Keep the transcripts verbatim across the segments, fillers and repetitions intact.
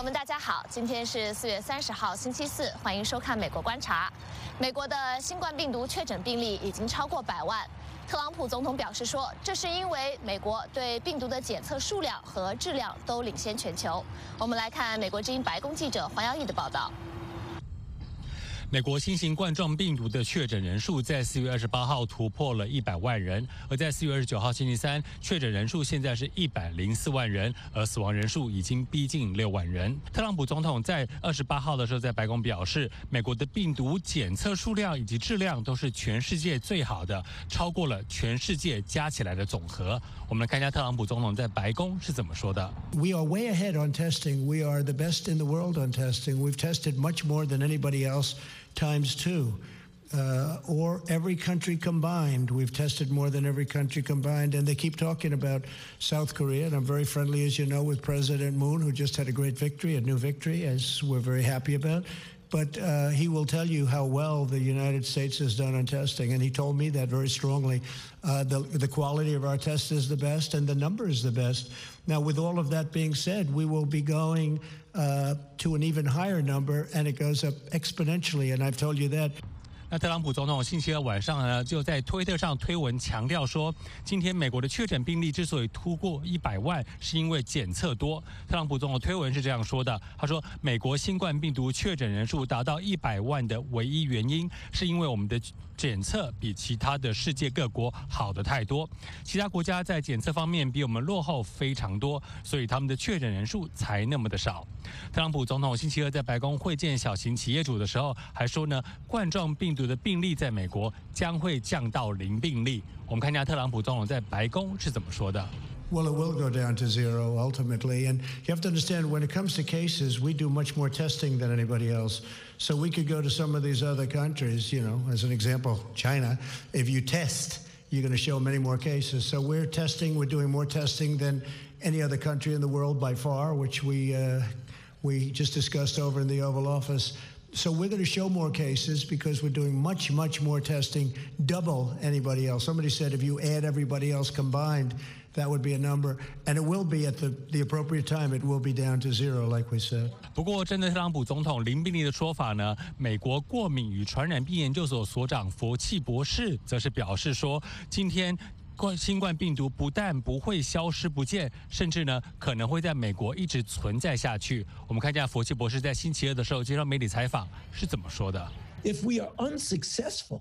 友们，大家好，今天是四月三十号，星期四，欢迎收看《美国观察》。美国的新冠病毒确诊病例已经超过百万。特朗普总统表示说，这是因为美国对病毒的检测数量和质量都领先全球。我们来看美国之音白宫记者黄耀义的报道。 美国新型冠状病毒的确诊人数在四月二十八号突破了一百万人，而在四月二十九号星期三，确诊人数现在是一百零四万人，而死亡人数已经逼近六万人。特朗普总统在二十八号的时候在白宫表示，美国的病毒检测数量以及质量都是全世界最好的，超过了全世界加起来的总和。我们来看一下特朗普总统在白宫是怎么说的。 We are way ahead on testing. We are the best in the world on testing. We've tested much more than anybody else. Times two, uh, or every country combined. We've tested more than every country combined, and they keep talking about South Korea, and I'm very friendly, as you know, with President Moon, who just had a great victory, a new victory, as we're very happy about. But uh, he will tell you how well the United States has done on testing, and he told me that very strongly. Uh, the, the quality of our test is the best, and the number is the best. Now, with all of that being said, we will be going uh, to an even higher number, and it goes up exponentially, and I've told you that. 那特朗普总统星期二晚上呢，就在推特上推文强调说，今天美国的确诊病例之所以突破一百万，是因为检测多。特朗普总统推文是这样说的，他说，美国新冠病毒确诊人数达到一百万的唯一原因，是因为我们的检测比其他的世界各国好的太多，其他国家在检测方面比我们落后非常多，所以他们的确诊人数才那么的少。特朗普总统星期二在白宫会见小型企业主的时候，还说呢，冠状病毒的病例在美国将会降到零病例。我们看一下特朗普总统在白宫是怎么说的。 Well, it will go down to zero ultimately. And you have to understand, when it comes to cases, we do much more testing than anybody else. So we could go to some of these other countries, you know, as an example, China. If you test, you're going to show many more cases. So we're testing, we're doing more testing than any other country in the world by far, which we, uh, we just discussed over in the Oval Office. So we're going to show more cases because we're doing much, much more testing, double anybody else. Somebody said if you add everybody else combined, that would be a number, and it will be at the, the appropriate time. It will be down to zero, like we said. 不过，针对特朗普总统零病例的说法呢，美国过敏与传染病研究所所长佛契博士则是表示说，今天。 冠新冠病毒不但不会消失不见，甚至呢可能会在美国一直存在下去。我们看一下佛奇博士在星期二的时候接受媒体采访是怎么说的。 If we are unsuccessful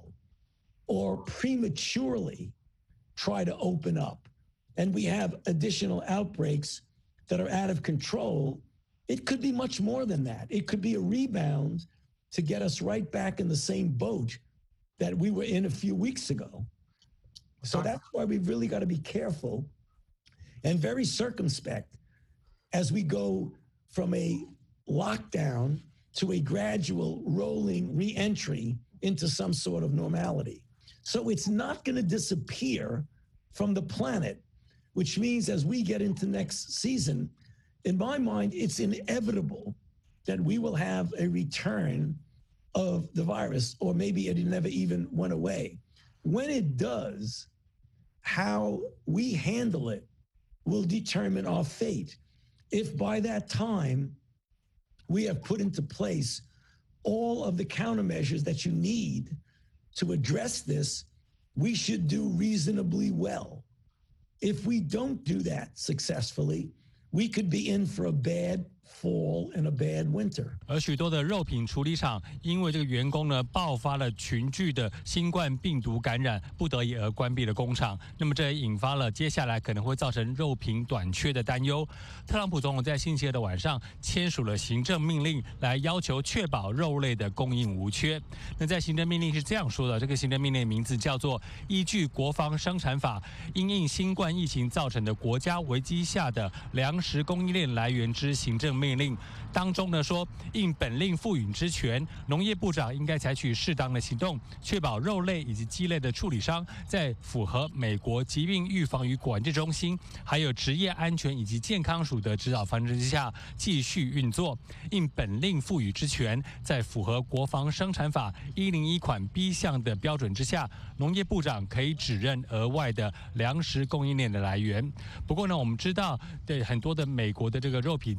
or prematurely try to open up, and we have additional outbreaks that are out of control, it could be much more than that. It could be a rebound to get us right back in the same boat that we were in a few weeks ago. So that's why we've really got to be careful and very circumspect as we go from a lockdown to a gradual rolling re-entry into some sort of normality. So it's not going to disappear from the planet, which means as we get into next season, in my mind, it's inevitable that we will have a return of the virus, or maybe it never even went away. When it does, how we handle it will determine our fate. If by that time we have put into place all of the countermeasures that you need to address this, we should do reasonably well. If we don't do that successfully, we could be in for a bad fall and a bad winter. 而许多的肉品处理厂因为这个员工呢爆发了群聚的新冠病毒感染，不得已而关闭了工厂。那么这也引发了接下来可能会造成肉品短缺的担忧。特朗普总统在星期二的晚上签署了行政命令，来要求确保肉类的供应无缺。那在行政命令是这样说的，这个行政命令的名字叫做《依据国防生产法，因应新冠疫情造成的国家危机下的粮食供应链来源之行政命令》。命令当中呢说，应本令赋予之权，农业部长应该采取适当的行动，确保肉类以及鸡类的处理商在符合美国疾病预防与管制中心还有职业安全以及健康署的指导方针之下继续运作。应本令赋予之权，在符合国防生产法一零一款 B 项的标准之下，农业部长可以指认额外的粮食供应链的来源。不过呢，我们知道，对很多的美国的这个肉品加工厂。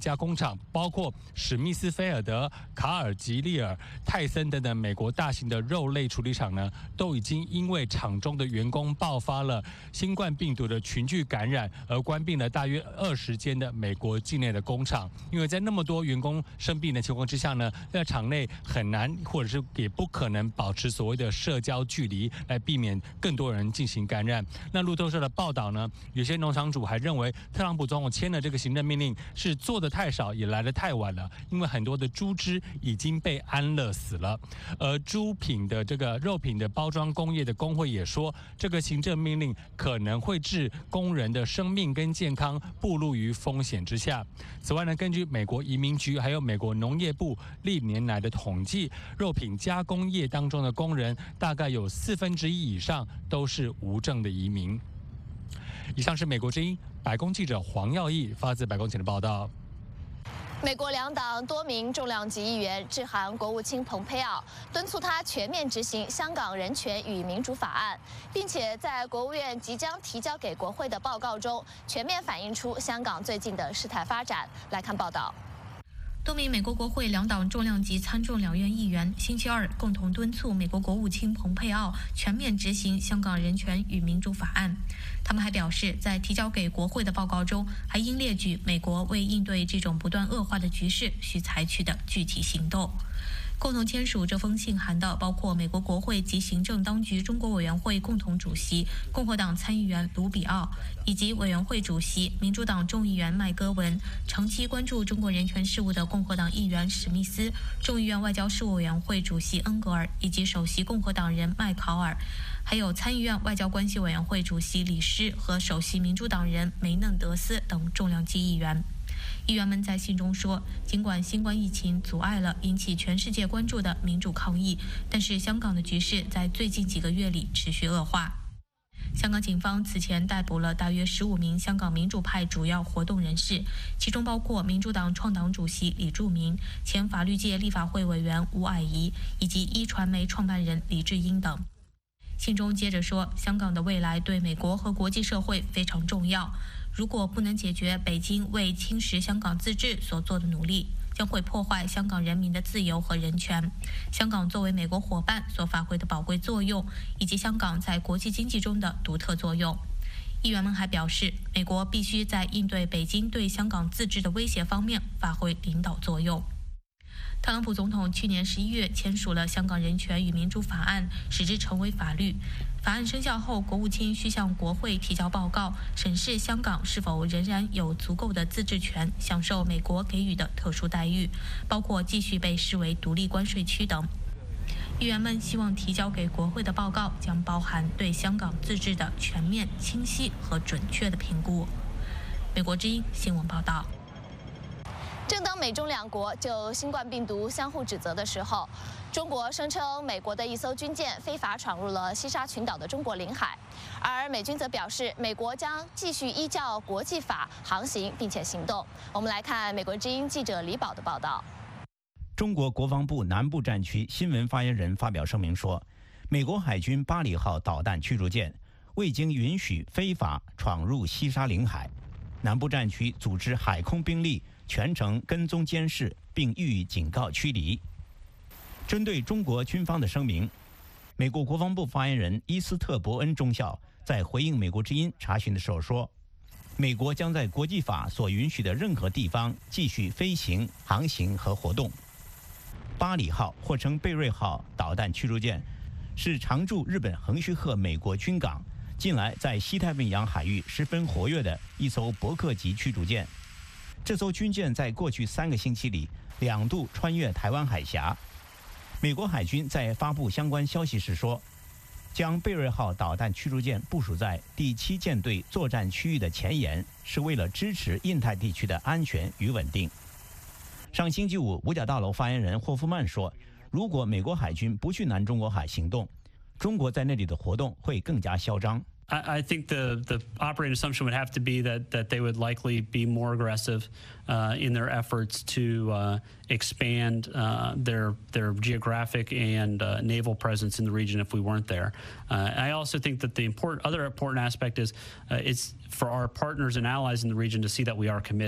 厂，包括史密斯菲尔德、卡尔吉利尔、泰森等等美国大型的肉类处理厂呢，都已经因为厂中的员工爆发了新冠病毒的群聚感染，而关闭了大约二十间的美国境内的工厂。因为在那么多员工生病的情况之下呢，在厂内很难或者是也不可能保持所谓的社交距离，来避免更多人进行感染。那路透社的报道呢，有些农场主还认为特朗普总统签了这个行政命令是做得太少，也来得太晚了，因为很多的猪只已经被安乐死了。而猪品的这个肉品的包装工业的工会也说，这个行政命令可能会置工人的生命跟健康暴露于风险之下。此外呢，根据美国移民局还有美国农业部历年来的统计，肉品加工业当中的工人大概有四分之一以上都是无证的移民。以上是美国之音白宫记者黄耀义发自白宫前的报道。 美国两党多名重量级议员致函国务卿蓬佩奥，敦促他全面执行香港人权与民主法案，并且在国务院即将提交给国会的报告中，全面反映出香港最近的事态发展。来看报道。 多名美国国会两党重量级参众两院议员星期二共同敦促美国国务卿蓬佩奥全面执行香港人权与民主法案。他们还表示，在提交给国会的报告中，还应列举美国为应对这种不断恶化的局势需采取的具体行动。共同签署这封信函的包括美国国会及行政当局中国委员会共同主席共和党参议员卢比奥，以及委员会主席民主党众议员麦戈文，长期关注中国人权事务的共和党议员史密斯，众议院外交事务委员会主席恩格尔，以及首席共和党人麦考尔，还有参议院外交关系委员会主席李施和首席民主党人梅嫩德斯等重量级议员。议员们在信中说，尽管新冠疫情阻碍了引起全世界关注的民主抗议，但是香港的局势在最近几个月里持续恶化。香港警方此前逮捕了大约十五名香港民主派主要活动人士，其中包括民主党创党主席李柱铭、前法律界立法会委员吴霭仪以及一传媒创办人黎智英等。信中接着说，香港的未来对美国和国际社会非常重要，如果不能解决北京为侵蚀香港自治所做的努力，将会破坏香港人民的自由和人权，香港作为美国伙伴所发挥的宝贵作用，以及香港在国际经济中的独特作用。议员们还表示，美国必须在应对北京对香港自治的威胁方面发挥领导作用。特朗普总统去年十一月签署了《香港人权与民主法案》，使之成为法律。法案生效后，国务卿需向国会提交报告，审视香港是否仍然有足够的自治权，享受美国给予的特殊待遇，包括继续被视为独立关税区等。议员们希望提交给国会的报告将包含对香港自治的全面、清晰和准确的评估。美国之音新闻报道。 正当美中两国就新冠病毒相互指责的时候，中国声称美国的一艘军舰非法闯入了西沙群岛的中国领海，而美军则表示，美国将继续依照国际法航行并且行动。我们来看美国之音记者李宝的报道。 中国国防部南部战区新闻发言人发表声明说，美国海军巴里号导弹驱逐舰未经允许非法闯入西沙领海，南部战区组织海空兵力全程跟踪监视，并予以警告驱离。针对中国军方的声明，美国国防部发言人伊斯特伯恩中校在回应美国之音查询的时候说，美国将在国际法所允许的任何地方继续飞行、航行和活动。巴里号或称贝瑞号导弹驱逐舰是常驻日本横须贺美国军港，近来在西太平洋海域十分活跃的一艘伯克级驱逐舰。这艘军舰在过去三个星期里两度穿越台湾海峡。美国海军在发布相关消息时说，将贝瑞号导弹驱逐舰部署在第七舰队作战区域的前沿，是为了支持印太地区的安全与稳定。上星期五，五角大楼发言人霍夫曼说，如果美国海军不去南中国海行动，中国在那里的活动会更加嚣张。 I, I think the, the operating assumption would have to be that, that they would likely be more aggressive uh, in their efforts to uh, expand uh, their, their geographic and uh, naval presence in the region if we weren't there. Uh, I also think that the important, other important aspect is uh, it's for our partners and allies in the region to see that we are committed.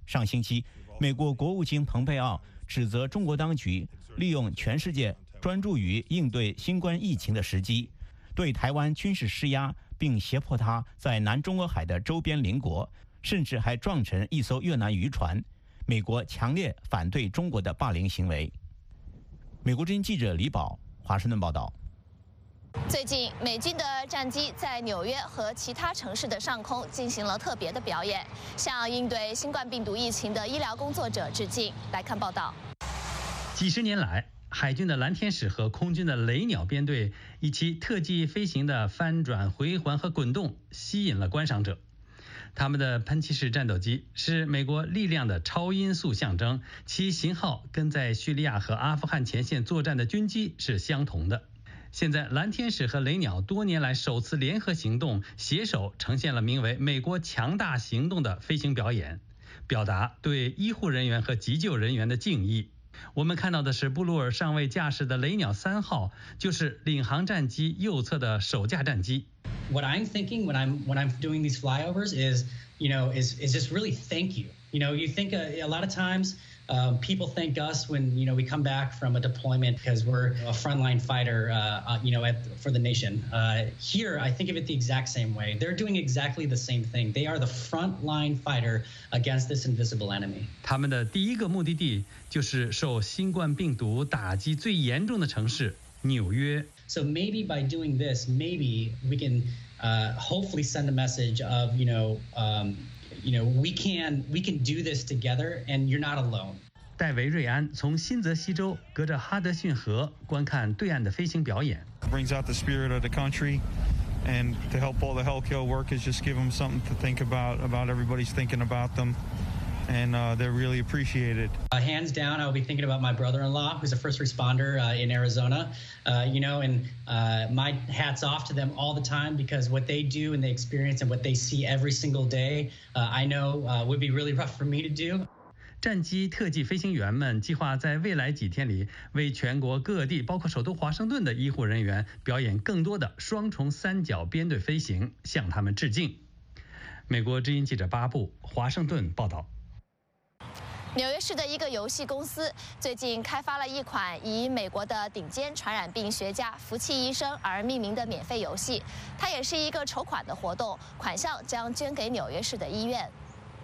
上星期，美国国务卿蓬佩奥指责中国当局利用全世界专注于应对新冠疫情的时机，对台湾军事施压，并胁迫他在南中国海的周边邻国，甚至还撞沉一艘越南渔船。美国强烈反对中国的霸凌行为。美国之音记者李宝华盛顿报道。 最近，美军的战机在纽约和其他城市的上空进行了特别的表演，向应对新冠病毒疫情的医疗工作者致敬。来看报道。 几十年来，海军的蓝天使和空军的雷鸟编队以其特技飞行的翻转、回环和滚动吸引了观赏者。他们的喷气式战斗机是美国力量的超音速象征，其型号跟在叙利亚和阿富汗前线作战的军机是相同的。现在，蓝天使和雷鸟多年来首次联合行动，携手呈现了名为“美国强大行动”的飞行表演，表达对医护人员和急救人员的敬意。我们看到的是布鲁尔上尉驾驶的雷鸟三号，就是领航战机右侧的首架战机。 What I'm thinking when I'm when I'm doing these flyovers is, you know, is is just really thank you. You know, you think a, a lot of times. Um, people thank us when you know we come back from a deployment because we're a frontline fighter, uh, uh, you know, at, for the nation. Uh, here, I think of it the exact same way. They're doing exactly the same thing. They are the frontline fighter against this invisible enemy. 他们的第一个目的地就是受新冠病毒打击最严重的城市纽约。 So maybe by doing this, maybe we can uh, hopefully send a message of you know. Um, You know, we can we can do this together, and you're not alone. 戴维·瑞安从新泽西州隔着哈德逊河观看对岸的飞行表演。 Brings out the spirit of the country, and to help all the healthcare workers, just give them something to think about. About everybody's thinking about them. And uh, they're really appreciated. Uh, hands down, I'll be thinking about my brother-in-law, who's a first responder uh, in Arizona. Uh, you know, and uh, my hat's off to them all the time because what they do and they experience and what they see every single day, uh, I know uh, would be really rough for me to do. 战机特技飞行员们计划在未来几天里为全国各地，包括首都华盛顿的医护人员表演更多的双重三角编队飞行，向他们致敬。美国之音记者巴布，华盛顿报道。 纽约市的一个游戏公司最近开发了一款以美国的顶尖传染病学家福奇医生而命名的免费游戏，它也是一个筹款的活动，款项将捐给纽约市的医院。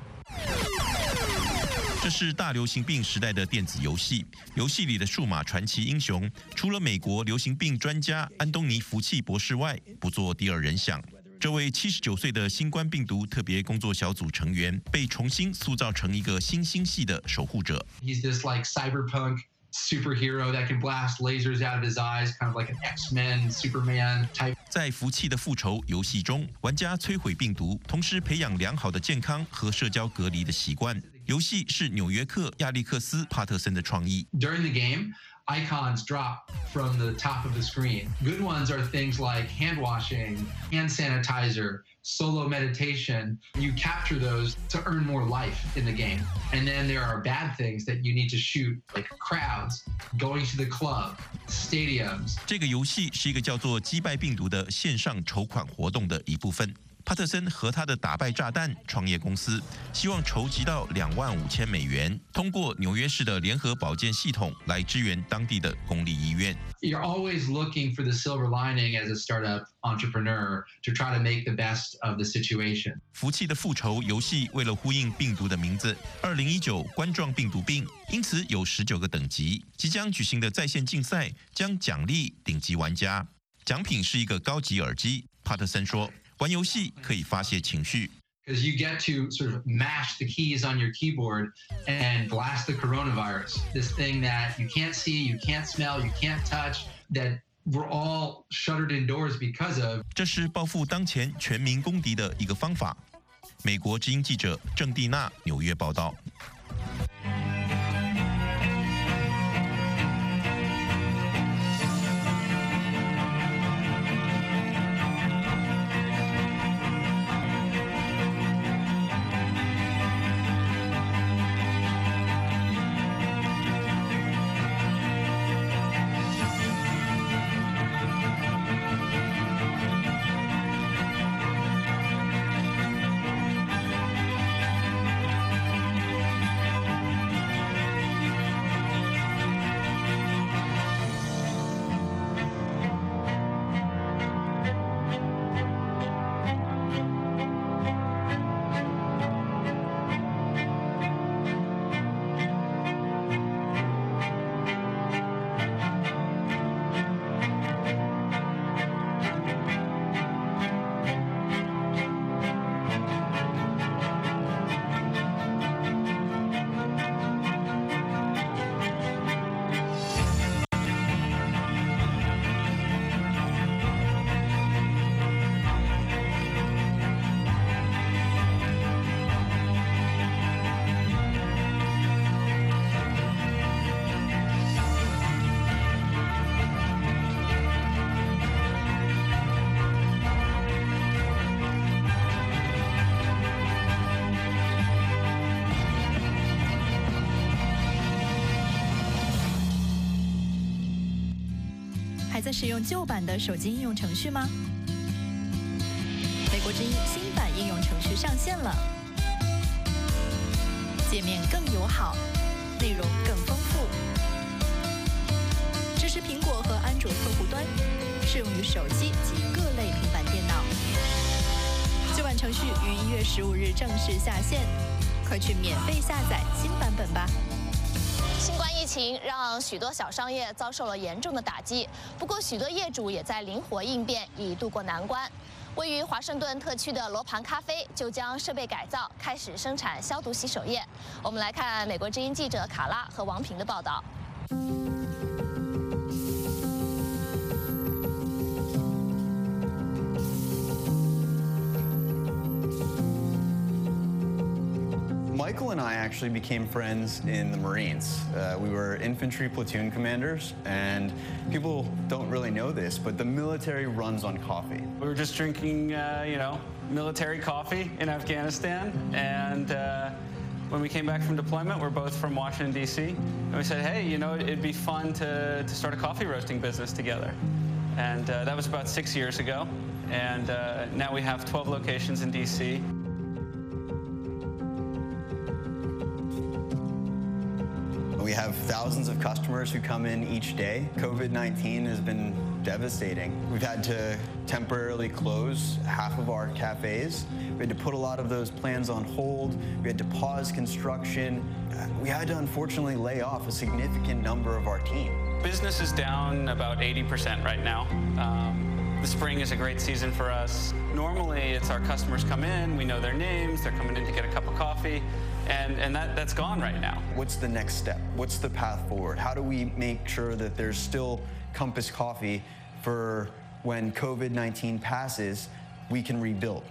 这是大流行病时代的电子游戏，游戏里的数码传奇英雄，除了美国流行病专家安东尼·福奇博士外，不做第二人想。这位七十九岁的新冠病毒特别工作小组成员被重新塑造成一个新星系的守护者。 He's this like cyberpunk superhero that can blast lasers out of his eyes, kind of like an X-Men, Superman type. 在福气的复仇游戏中，玩家摧毁病毒，同时培养良好的健康和社交隔离的习惯。游戏是纽约客亚历克斯·帕特森的创意。 During the game, icons drop from the top of the screen. Good ones are things like hand washing, hand sanitizer, solo meditation. You capture those to earn more life in the game. And then there are bad things that you need to shoot, like crowds, going to the club, stadiums. 这个游戏是一个叫做击败病毒的线上筹款活动的一部分。帕特森和他的打败炸弹创业公司希望筹集到两万五千美元，通过纽约市的联合保健系统来支援当地的公立医院。 You're always looking for the silver lining as a startup entrepreneur to try to make the best of the situation. 福气的复仇游戏为了呼应病毒的名字，二零一九冠状病毒病，因此有十九个等级。即将举行的在线竞赛将奖励顶级玩家，奖品是一个高级耳机。帕特森说。玩游戏可以发泄情绪。 Because you get to sort of mash the keys on your keyboard and blast the coronavirus, this thing that you can't see, you can't smell, you can't touch, that we're all shuttered indoors because of. 这是报复当前全民公敌的一个方法。美国之音记者郑蒂娜纽约报道。 还在使用旧版的手机应用程序吗？美国之音新版应用程序上线了，界面更友好，内容更丰富，支持苹果和安卓客户端，适用于手机及各类平板电脑。旧版程序于一月十五日正式下线，快去免费下载新版本吧。 新冠疫情让许多小商业遭受了严重的打击，不过许多业主也在灵活应变，以度过难关。位于华盛顿特区的罗盘咖啡就将设备改造，开始生产消毒洗手液。我们来看美国之音记者卡拉和王平的报道。 Michael and I actually became friends in the Marines. Uh, we were infantry platoon commanders, and people don't really know this, but the military runs on coffee. We were just drinking, uh, you know, military coffee in Afghanistan, and uh, when we came back from deployment, we're both from Washington, D C, and we said, hey, you know, it'd be fun to, to start a coffee roasting business together. And uh, that was about six years ago, and uh, now we have twelve locations in D C. We have thousands of customers who come in each day. COVID nineteen has been devastating. We've had to temporarily close half of our cafes. We had to put a lot of those plans on hold. We had to pause construction. We had to unfortunately lay off a significant number of our team. Business is down about eighty percent right now. Um, the spring is a great season for us. Normally, it's our customers come in, we know their names, they're coming in to get a cup of coffee, and, and that, that's gone right now. What's the next step? What's the path forward? How do we make sure that there's still Compass Coffee for when COVID nineteen passes, we can rebuild?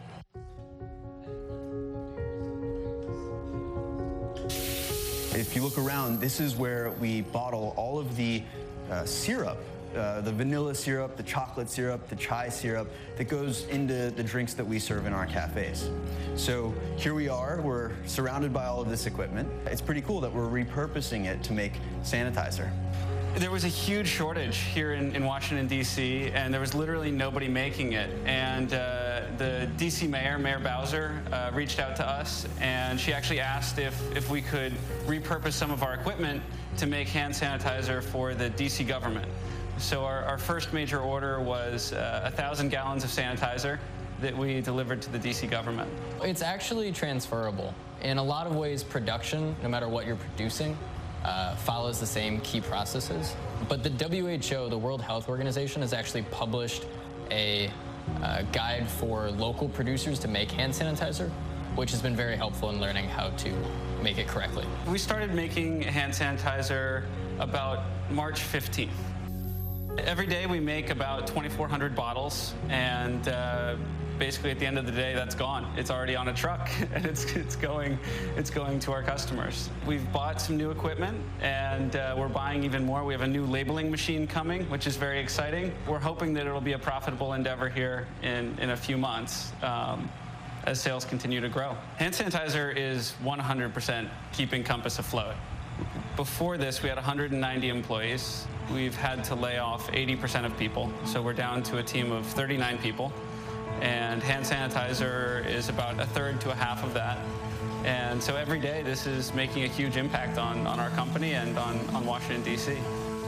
If you look around, this is where we bottle all of the uh, syrup, uh, the vanilla syrup, the chocolate syrup, the chai syrup that goes into the drinks that we serve in our cafes. So here we are, we're surrounded by all of this equipment. It's pretty cool that we're repurposing it to make sanitizer. There was a huge shortage here in, in Washington, D C, and there was literally nobody making it. And uh, the D C mayor, Mayor Bowser, uh, reached out to us, and she actually asked if, if we could repurpose some of our equipment to make hand sanitizer for the D C government. So our, our first major order was uh, one thousand gallons of sanitizer that we delivered to the D C government. It's actually transferable. In a lot of ways, production, no matter what you're producing, Uh, follows the same key processes. But the W H O, the World Health Organization, has actually published a uh, guide for local producers to make hand sanitizer, which has been very helpful in learning how to make it correctly. We started making hand sanitizer about March fifteenth. Every day we make about twenty-four hundred bottles, and uh, basically at the end of the day, that's gone. It's already on a truck, and it's, it's, going, it's going to our customers. We've bought some new equipment, and uh, we're buying even more. We have a new labeling machine coming, which is very exciting. We're hoping that it'll be a profitable endeavor here in, in a few months um, as sales continue to grow. Hand sanitizer is one hundred percent keeping Compass afloat. Before this, we had one hundred ninety employees. We've had to lay off eighty percent of people, so we're down to a team of thirty-nine people. And hand sanitizer is about a third to a half of that. And so every day, this is making a huge impact on, on our company and on, on Washington, D C.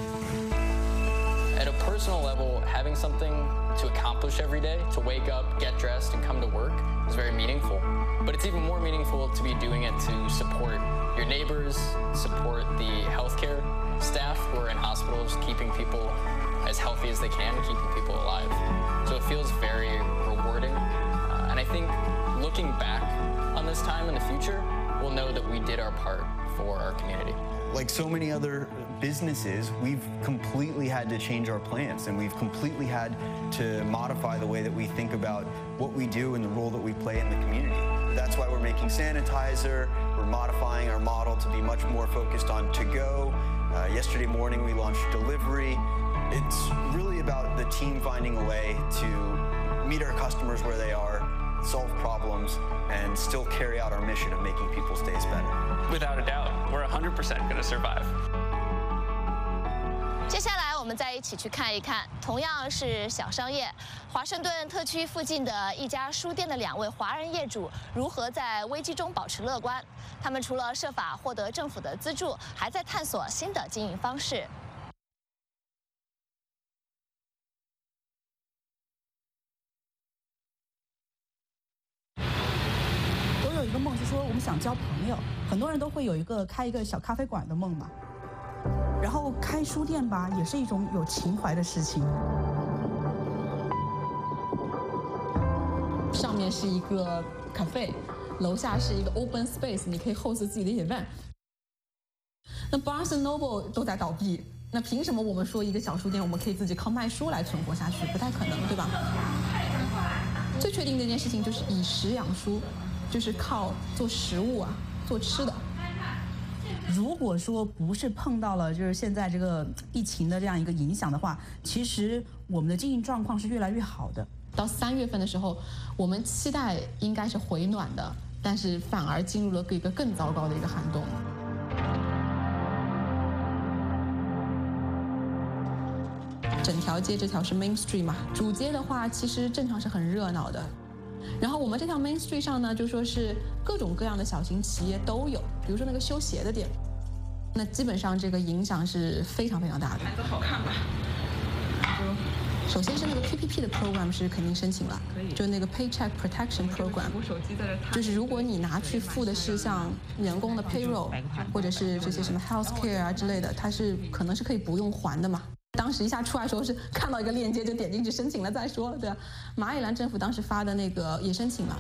At a personal level, having something to accomplish every day, to wake up, get dressed, and come to work is very meaningful. But it's even more meaningful to be doing it to support your neighbors, support the healthcare staff who are in hospitals, keeping people as healthy as they can, keeping people alive. So it feels very rewarding. Uh, and I think looking back on this time in the future, we'll know that we did our part for our community. Like so many other businesses, we've completely had to change our plans, and we've completely had to modify the way that we think about what we do and the role that we play in the community. That's why we're making sanitizer, we're modifying our model to be much more focused on to-go. Uh, yesterday morning we launched delivery. It's really about the team finding a way to meet our customers where they are, solve problems, and still carry out our mission of making people's days better. Without a doubt, we're one hundred percent going to survive. 接下来我们再一起去看一看，同样是小商业，华盛顿特区附近的一家书店的两位华人业主如何在危机中保持乐观？他们除了设法获得政府的资助，还在探索新的经营方式。 我有一个梦是说，我们想交朋友，很多人都会有一个开一个小咖啡馆的梦嘛。然后开书店吧，也是一种有情怀的事情。 上面是一个 cafe， 楼下是一个 open space， 你可以 host 自己的 event。那 Barnes and Noble 都在倒闭，那凭什么我们说一个小书店，我们可以自己靠卖书来存活下去？不太可能，对吧？最确定的一件事情就是以食养书，就是靠做食物啊，做吃的。 如果说不是碰到了就是现在这个疫情的这样一个影响的话，其实我们的经营状况是越来越好的。 到三月份的时候，我们期待应该是回暖的，但是反而进入了一个更糟糕的一个寒冬。整条街这条是 Main Street 嘛，主街的话其实正常是很热闹的。然后我们这条 Main Street 上呢，就说是各种各样的小型企业都有，比如说那个修鞋的店，那基本上这个影响是非常非常大的。 孩子好看吧？ 首先是那个 P P P 的 program 是肯定申请了， 可以， 就那个 Paycheck Protection Program， 我手机在这看， 就是如果你拿去付的是像员工的 payroll， 或者是这些什么 healthcare 啊之类的，它是可能是可以不用还的嘛。当时一下出来的时候是看到一个链接就点进去申请了再说，对吧？马里兰政府当时发的那个也申请了。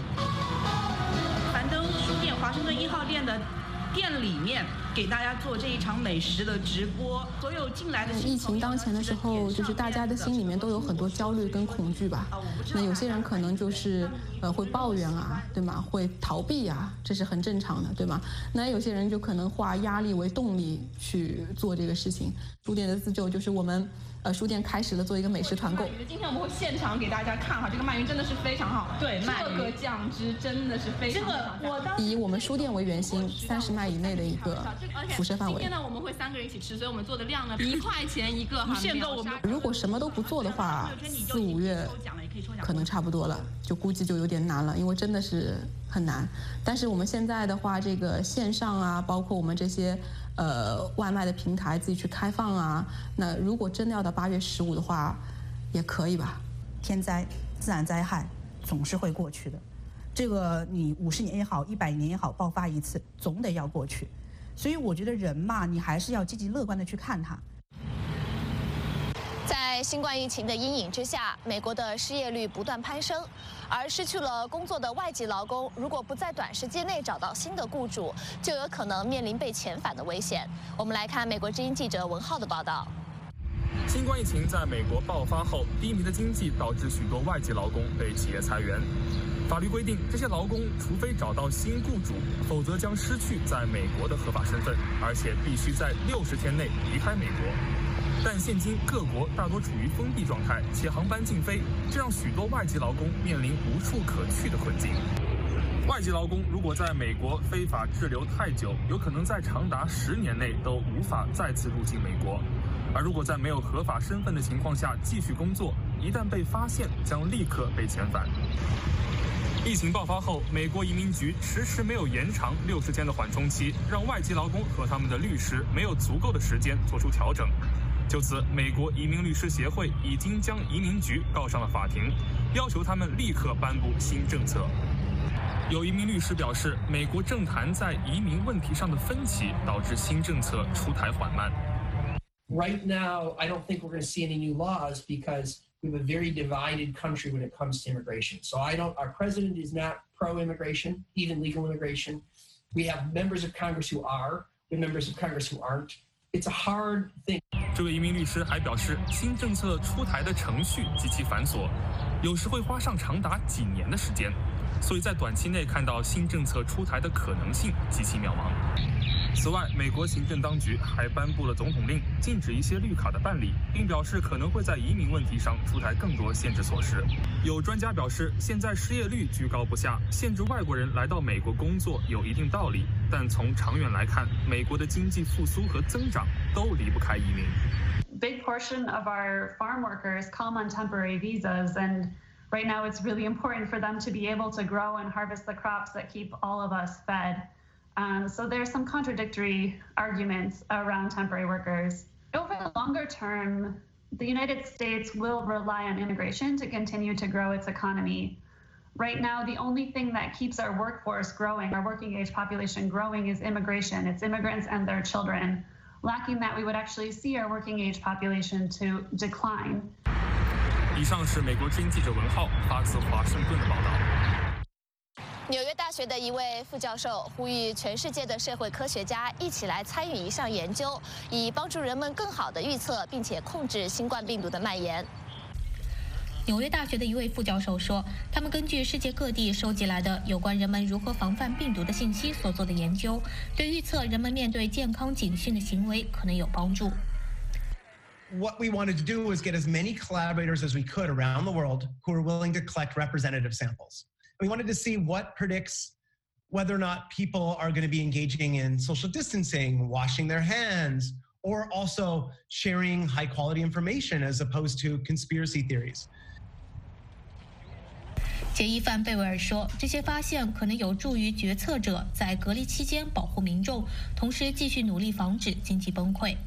樊登书店华盛顿一号店的店里面给大家做这一场美食的直播，所有进来的疫情当前的时候，就是大家的心里面都有很多焦虑跟恐惧吧。那有些人可能就是呃会抱怨啊，对吗？会逃避啊，这是很正常的，对吗？那有些人就可能化压力为动力去做这个事情。书店的自救就是我们呃书店开始了做一个美食团购。 今天我们会现场给大家看哈，这个鳗鱼真的是非常好，对， 这个酱汁真的是非常好。这个我当以我们书店为原型，三十迈以内的一个辐射范围。 今天呢，我们会三个人一起吃，所以我们做的量呢，一块钱一个哈，限购我们。 如果什么都不做的话，四五月可能差不多了，就估计就有点难了，因为真的是很难。但是我们现在的话，这个线上啊，包括我们这些呃外卖的平台自己去开放啊，那如果真的要到八月十五的话，也可以吧。天灾、自然灾害总是会过去的，这个你五十年也好，一百年也好，爆发一次总得要过去。所以我觉得人嘛，你还是要积极乐观的去看它。 在新冠疫情的阴影之下，美国的失业率不断攀升，而失去了工作的外籍劳工，如果不在短时间内找到新的雇主，就有可能面临被遣返的危险。我们来看美国之音记者文浩的报道。 新冠疫情在美国爆发后，低迷的经济导致许多外籍劳工被企业裁员。法律规定，这些劳工除非找到新雇主，否则将失去在美国的合法身份，而且必须在六十天内离开美国。但现今各国大多处于封闭状态，且航班禁飞，这让许多外籍劳工面临无处可去的困境。外籍劳工如果在美国非法滞留太久，有可能在长达十年内都无法再次入境美国。而如果在没有合法身份的情况下继续工作，一旦被发现，将立刻被遣返。疫情爆发后，美国移民局迟迟没有延长六十天的缓冲期，让外籍劳工和他们的律师没有足够的时间做出调整。就此，美国移民律师协会已经将移民局告上了法庭，要求他们立刻颁布新政策。有移民律师表示，美国政坛在移民问题上的分歧导致新政策出台缓慢。 Right now, I don't think we're going to see any new laws because we have a very divided country when it comes to immigration. So I don't, our president is not pro-immigration, even legal immigration. We have members of Congress who are, we have members of Congress who aren't. It's a hard thing. 这位移民律师还表示，新政策出台的程序极其繁琐，有时会花上长达几年的时间，所以在短期内看到新政策出台的可能性极其渺茫。此外，美国行政当局还颁布了总统令，禁止一些绿卡的办理，并表示可能会在移民问题上出台更多限制措施。有专家表示，现在失业率居高不下，限制外国人来到美国工作有一定道理，但从长远来看，美国的经济复苏和增长都离不开移民。 big portion of our farm workers come on temporary visas, and right now it's really important for them to be able to grow and harvest the crops that keep all of us fed. Um, so there's some contradictory arguments around temporary workers. Over the longer term, the United States will rely on immigration to continue to grow its economy. Right now, the only thing that keeps our workforce growing, our working age population growing, is immigration. It's immigrants and their children. Lacking that, we would actually see our working age population to decline. 以上是美国之音记者文浩发自华盛顿的报道。 纽约大学的一位副教授呼吁全世界的社会科学家一起来参与一项研究，以帮助人们更好地预测并且控制新冠病毒的蔓延。 纽约大学的一位副教授说，他们根据世界各地收集来的有关人们如何防范病毒的信息所做的研究，对预测人们面对健康警讯的行为可能有帮助。 What we wanted to do was get as many collaborators as we could around the world who are willing to collect representative samples. We wanted to see what predicts whether or not people are going to be engaging in social distancing, washing their hands, or also sharing high quality information as opposed to conspiracy theories. 杰伊·范贝维尔说，这些发现可能有助于决策者在隔离期间保护民众，同时继续努力防止经济崩溃。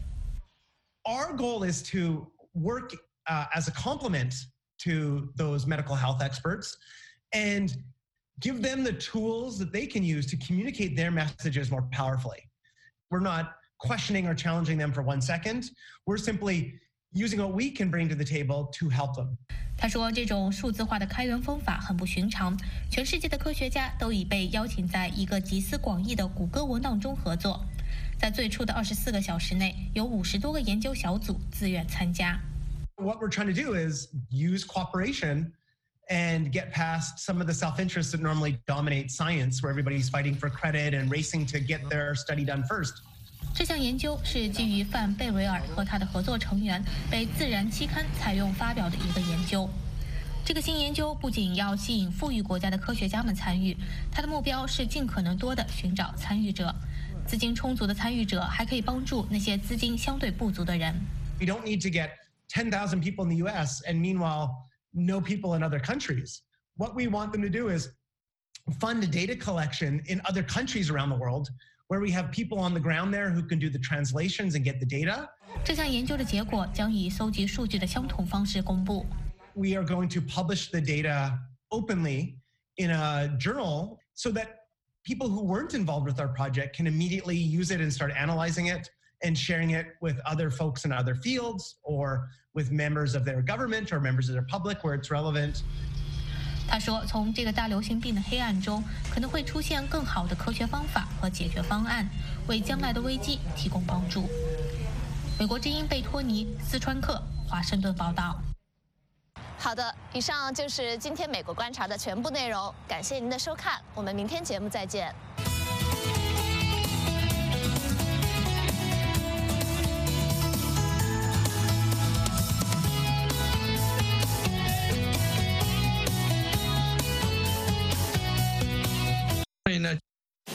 Our goal is to work uh, as a complement to those medical health experts and give them the tools that they can use to communicate their messages more powerfully. We're not questioning or challenging them for one second. We're simply using what we can bring to the table to help them. 他说，这种数字化的开源方法很不寻常，全世界的科学家都已被邀请在一个集思广益的谷歌文档中合作。在最初的二十四个小时内，有五十多个研究小组自愿参加。 What we're trying to do is use cooperation and get past some of the self-interest that normally dominate science, where everybody's fighting for credit and racing to get their study done first. 这项研究是基于范贝维尔和他的合作成员被《自然》期刊采用发表的一个研究。这个新研究不仅要吸引富裕国家的科学家们参与，它的目标是尽可能多地寻找参与者。资金充足的参与者还可以帮助那些资金相对不足的人。 We don't need to get ten thousand people in the U S and meanwhile no people in other countries. What we want them to do is fund data collection in other countries around the world, where we have people on the ground there who can do the translations and get the data. 这项研究的结果将以搜集数据的相同方式公布。 We are going to publish the data openly in a journal so that people who weren't involved with our project can immediately use it and start analyzing it and sharing it with other folks in other fields or with members of their government or members of their public where it's relevant. 他说，从这个大流行病的黑暗中，可能会出现更好的科学方法和解决方案，为将来的危机提供帮助。美国之音贝托尼·斯川克，华盛顿报道。 好的，以上就是今天美国观察的全部内容，感谢您的收看，我们明天节目再见。 所以呢。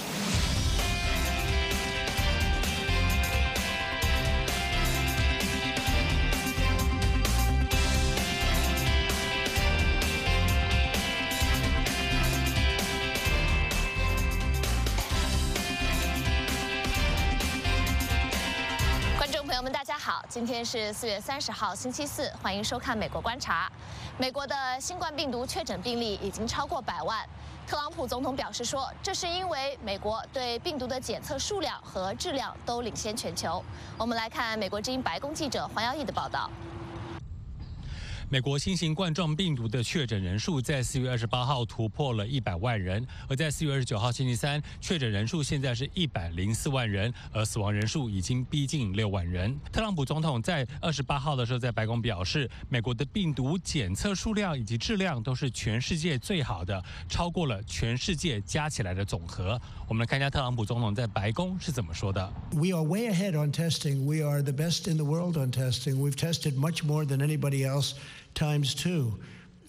好，今天是四月三十号，星期四，欢迎收看《美国观察》。美国的新冠病毒确诊病例已经超过百万。特朗普总统表示说，这是因为美国对病毒的检测数量和质量都领先全球。我们来看美国之音白宫记者黄耀义的报道。 美国新型冠状病毒的确诊人数在四月二十八号突破了一百万人，而在四月二十九号星期三，确诊人数现在是一百零四万人，而死亡人数已经逼近六万人。特朗普总统在二十八号的时候在白宫表示，美国的病毒检测数量以及质量都是全世界最好的，超过了全世界加起来的总和。我们来看一下特朗普总统在白宫是怎么说的。 We are way ahead on testing. We are the best in the world on testing. We've tested much more than anybody else. Times two.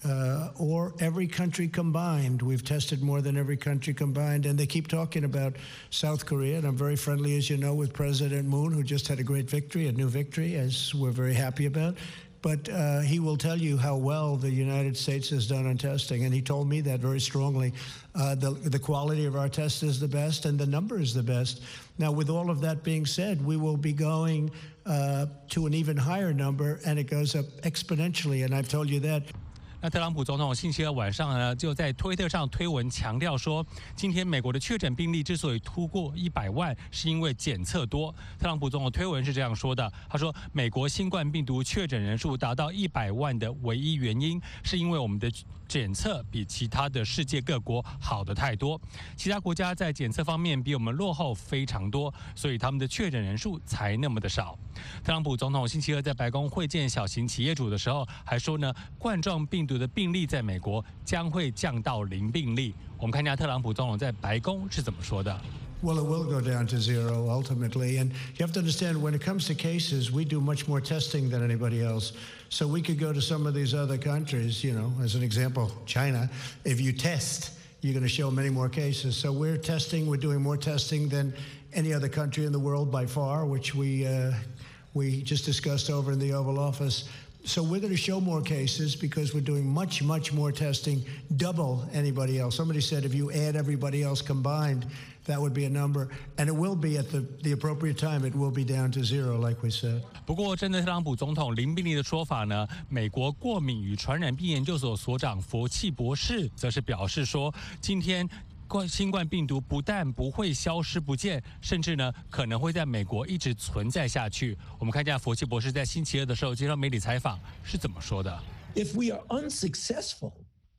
Uh, or every country combined. We've tested more than every country combined. And they keep talking about South Korea. And I'm very friendly, as you know, with President Moon, who just had a great victory, a new victory, as we're very happy about. But uh, he will tell you how well the United States has done on testing. And he told me that very strongly. Uh, the, the quality of our test is the best and the number is the best. Now, with all of that being said, we will be going uh, to an even higher number, and it goes up exponentially. And I've told you that. 那特朗普总统星期二晚上呢，就在推特上推文强调说，今天美国的确诊病例之所以突破一百万，是因为检测多。特朗普总统推文是这样说的，他说，美国新冠病毒确诊人数达到一百万的唯一原因，是因为我们的检测比其他的世界各国好的太多，其他国家在检测方面比我们落后非常多，所以他们的确诊人数才那么的少。特朗普总统星期二在白宫会见小型企业主的时候，还说呢，冠状病毒的病例在美国将会降到零病例。我们看一下特朗普总统在白宫是怎么说的。 Well, it will go down to zero ultimately. And you have to understand, when it comes to cases, we do much more testing than anybody else. So we could go to some of these other countries, you know, as an example, China. If you test, you're going to show many more cases. So we're testing, we're doing more testing than any other country in the world by far, which we, uh, we just discussed over in the Oval Office. So we're going to show more cases because we're doing much, much more testing, double anybody else. Somebody said if you add everybody else combined, that would be a number, and it will be at the, the appropriate time. It will be down to zero, like we said. 不过，针对特朗普总统零病例的说法呢，美国过敏与传染病研究所所长佛契博士则是表示说，今天新冠病毒不但不会消失不见，甚至呢可能会在美国一直存在下去。我们看一下佛契博士在星期二的时候接受媒体采访是怎么说的。 If we are unsuccessful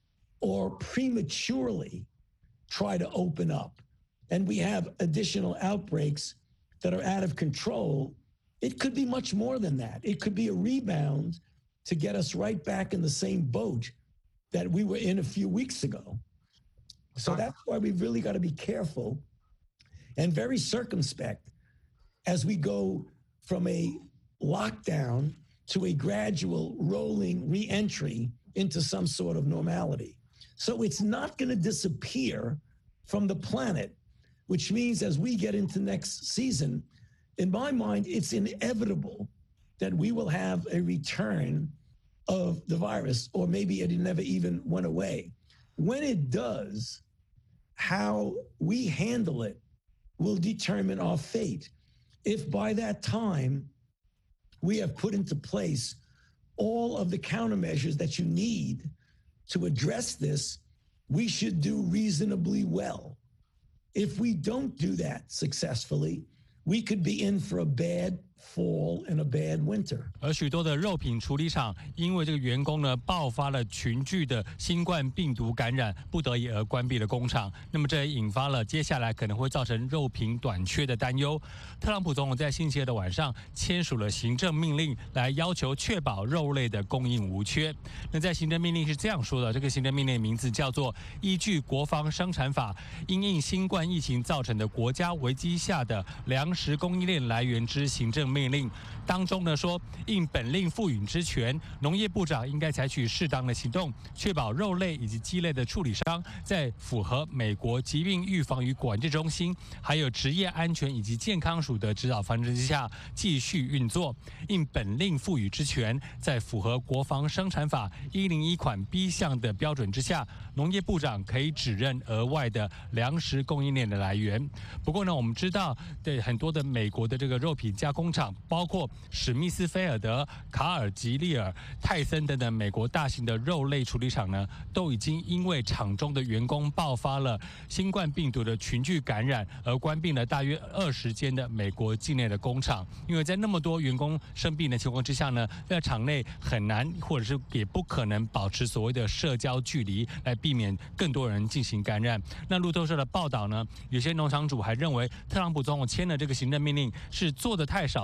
or prematurely try to open up, and we have additional outbreaks that are out of control, it could be much more than that. It could be a rebound to get us right back in the same boat that we were in a few weeks ago. So that's why we've really got to be careful and very circumspect as we go from a lockdown to a gradual rolling re-entry into some sort of normality. So it's not going to disappear from the planet, which means as we get into next season, in my mind, it's inevitable that we will have a return of the virus, or maybe it never even went away. When it does, how we handle it will determine our fate. If by that time we have put into place all of the countermeasures that you need to address this, we should do reasonably well. If we don't do that successfully, we could be in for a bad fall and a bad winter. 而许多的肉品处理厂因为这个员工呢爆发了群聚的新冠病毒感染，不得已而关闭了工厂。那么这也引发了接下来可能会造成肉品短缺的担忧。特朗普总统在星期二的晚上签署了行政命令，来要求确保肉类的供应无缺。那在行政命令是这样说的，这个行政命令的名字叫做《依据国防生产法，因应新冠疫情造成的国家危机下的粮食供应链来源之行政命令》当中呢说，应本令赋予之权，农业部长应该采取适当的行动，确保肉类以及鸡类的处理商在符合美国疾病预防与管制中心还有职业安全以及健康署的指导方针之下继续运作。应本令赋予之权，在符合国防生产法一零一款 B 项的标准之下，农业部长可以指认额外的粮食供应链的来源。不过呢，我们知道对很多的美国的这个肉品加工厂，包括史密斯菲尔德、卡尔吉利尔、泰森等等美国大型的肉类处理厂呢，都已经因为厂中的员工爆发了新冠病毒的群聚感染，而关闭了大约二十间的美国境内的工厂。因为在那么多员工生病的情况之下呢，在厂内很难或者是也不可能保持所谓的社交距离，来避免更多人进行感染。那路透社的报道呢，有些农场主还认为特朗普总统签了这个行政命令是做得太少，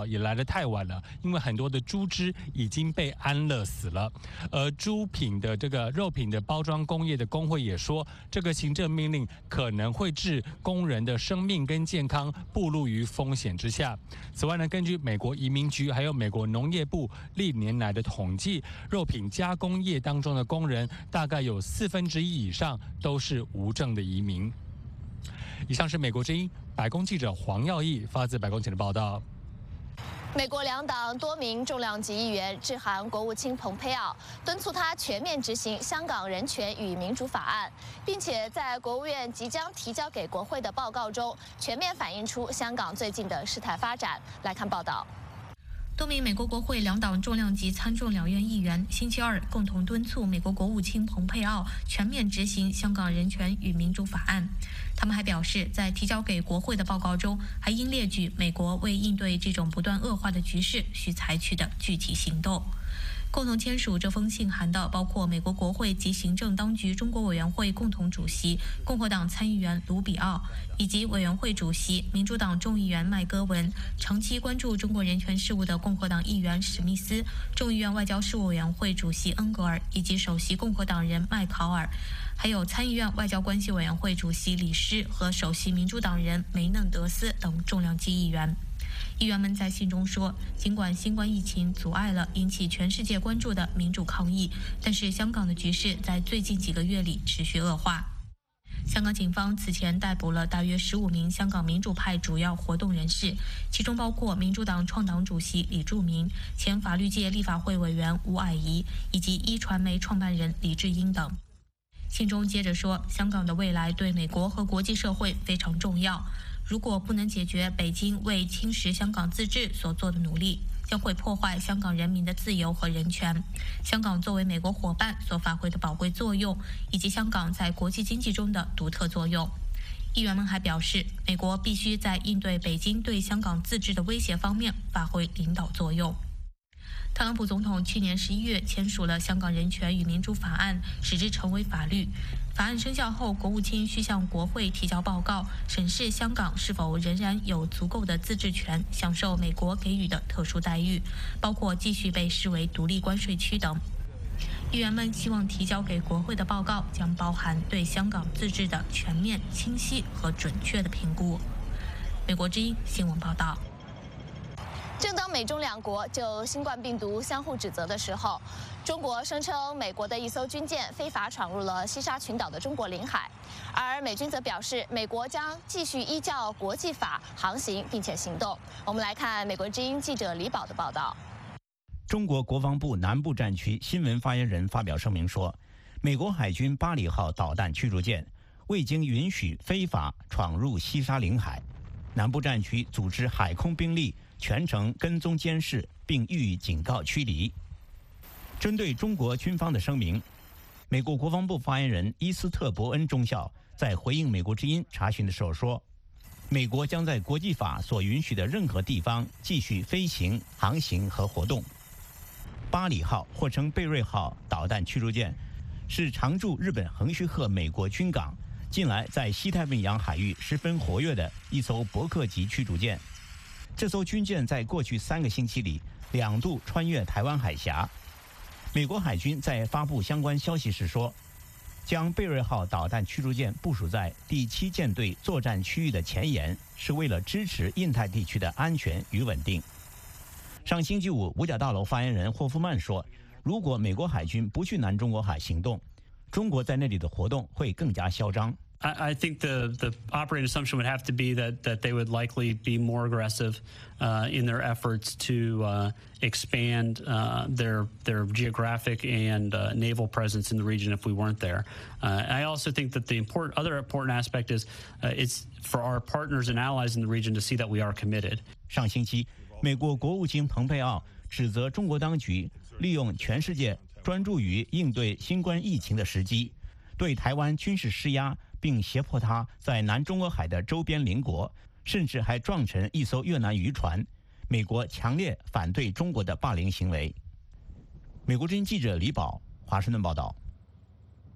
也来得太晚了，因为很多的猪只已经被安乐死了。而猪品的这个肉品的包装工业的工会也说，这个行政命令可能会置工人的生命跟健康暴露于风险之下。此外呢，根据美国移民局还有美国农业部历年来的统计，肉品加工业当中的工人大概有四分之一以上都是无证的移民。以上是美国之音白宫记者黄耀义发自白宫前的报道。 美国两党多名重量级议员致函国务卿蓬佩奥，敦促他全面执行香港人权与民主法案，并且在国务院即将提交给国会的报告中，全面反映出香港最近的事态发展。来看报道。 多名美国国会两党重量级参众两院议员星期二共同敦促美国国务卿蓬佩奥全面执行香港人权与民主法案。他们还表示，在提交给国会的报告中，还应列举美国为应对这种不断恶化的局势需采取的具体行动。共同签署这封信函的包括美国国会及行政当局中国委员会共同主席共和党参议员卢比奥，以及委员会主席民主党众议员麦戈文，长期关注中国人权事务的共和党议员史密斯，众议院外交事务委员会主席恩格尔，以及首席共和党人麦考尔，还有参议院外交关系委员会主席李施和首席民主党人梅嫩德斯等重量级议员。议员们在信中说，尽管新冠疫情阻碍了引起全世界关注的民主抗议，但是香港的局势在最近几个月里持续恶化。香港警方此前逮捕了大约十五名香港民主派主要活动人士，其中包括民主党创党主席李柱铭、前法律界立法会委员吴霭仪以及一传媒创办人李志英等。信中接着说，香港的未来对美国和国际社会非常重要。如果不能解决北京为侵蚀香港自治所做的努力，将会破坏香港人民的自由和人权，香港作为美国伙伴所发挥的宝贵作用，以及香港在国际经济中的独特作用。议员们还表示，美国必须在应对北京对香港自治的威胁方面发挥领导作用。特朗普总统去年十一月签署了《香港人权与民主法案》，使之成为法律。法案生效后，国务卿需向国会提交报告，审视香港是否仍然有足够的自治权，享受美国给予的特殊待遇，包括继续被视为独立关税区等。议员们希望提交给国会的报告将包含对香港自治的全面、清晰和准确的评估。美国之音新闻报道。 正当美中两国就新冠病毒相互指责的时候，中国声称美国的一艘军舰非法闯入了西沙群岛的中国领海，而美军则表示，美国将继续依照国际法航行并且行动。我们来看美国之音记者李宝的报道。 中国国防部南部战区新闻发言人发表声明说，美国海军巴里号导弹驱逐舰未经允许非法闯入西沙领海，南部战区组织海空兵力全程跟踪监视，并予以警告驱离。针对中国军方的声明，美国国防部发言人伊斯特伯恩中校在回应美国之音查询的时候说，美国将在国际法所允许的任何地方继续飞行、航行和活动。巴里号或称贝瑞号导弹驱逐舰是常驻日本横须贺美国军港，近来在西太平洋海域十分活跃的一艘伯克级驱逐舰。这艘军舰在过去三个星期里两度穿越台湾海峡。美国海军在发布相关消息时说，将贝瑞号导弹驱逐舰部署在第七舰队作战区域的前沿，是为了支持印太地区的安全与稳定。上星期五，五角大楼发言人霍夫曼说，如果美国海军不去南中国海行动，中国在那里的活动会更加嚣张。 I, I think the, the operating assumption would have to be that, that they would likely be more aggressive uh, in their efforts to uh, expand uh, their their geographic and uh, naval presence in the region if we weren't there. Uh, I also think that the important, other important aspect is uh, it's for our partners and allies in the region to see that we are committed. 上星期，美国国务卿蓬佩奥指责中国当局利用全世界专注于应对新冠疫情的时机，对台湾军事施压，并胁迫他在南中国海的周边邻国，甚至还撞沉一艘越南渔船。美国强烈反对中国的霸凌行为。美国之音记者李宝华盛顿报道。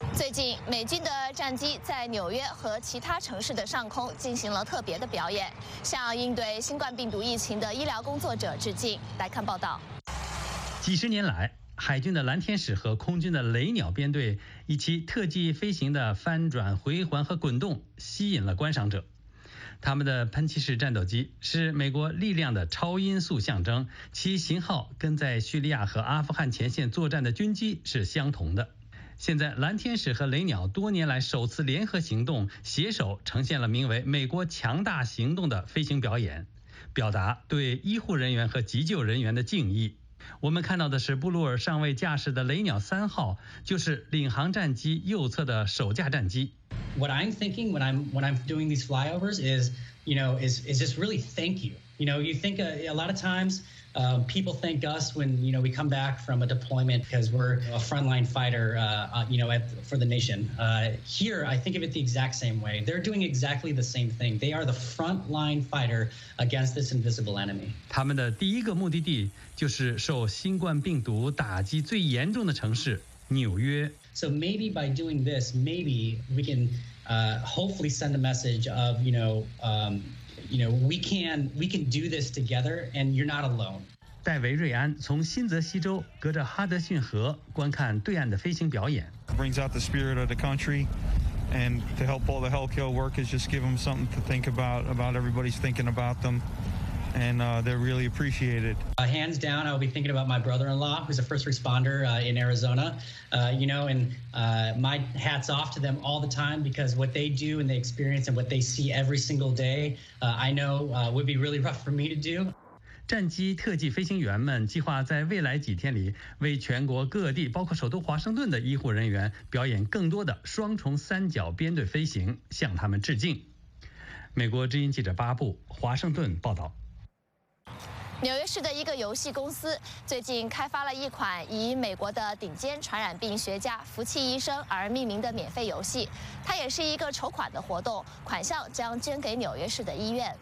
最近，美军的战机在纽约和其他城市的上空进行了特别的表演，向应对新冠病毒疫情的医疗工作者致敬。来看报道。 几十年来，海军的蓝天使和空军的雷鸟编队以其特技飞行的翻转、回环和滚动吸引了观赏者。他们的喷气式战斗机是美国力量的超音速象征，其型号跟在叙利亚和阿富汗前线作战的军机是相同的。现在，蓝天使和雷鸟多年来首次联合行动，携手呈现了名为“美国强大行动”的飞行表演，表达对医护人员和急救人员的敬意。我们看到的是布鲁尔上尉驾驶的雷鸟三号，就是领航战机右侧的首架战机。 What I'm thinking when I'm when I'm doing these flyovers is, you know, is is just really thank you. You know, you think a, a lot of times. Um, people thank us when, you know, we come back from a deployment because we're a frontline fighter, uh, uh, you know, at, for the nation. Uh, here, I think of it the exact same way. They're doing exactly the same thing. They are the frontline fighter against this invisible enemy. 他们的第一个目的地就是受新冠病毒打击最严重的城市纽约。 So maybe by doing this, maybe we can uh, hopefully send a message of, you know, um, you know, we can we can do this together, and you're not alone. 戴维·瑞安从新泽西州隔着哈德逊河观看对岸的飞行表演。 Brings out the spirit of the country, and to help all the healthcare workers, just give them something to think about. About everybody's thinking about them, and uh, they're really appreciated. Uh, hands down, I'll be thinking about my brother-in-law, who's a first responder uh, in Arizona. Uh, you know, and uh, my hats off to them all the time because what they do and they experience and what they see every single day, uh, I know uh, would be really rough for me to do. 战机特技飞行员们计划在未来几天里为全国各地，包括首都华盛顿的医护人员表演更多的双重三角编队飞行，向他们致敬。美国之音记者巴布，华盛顿报道。 纽约市的一个游戏公司最近开发了一款以美国的顶尖传染病学家福奇医生而命名的免费游戏，它也是一个筹款的活动，款项将捐给纽约市的医院。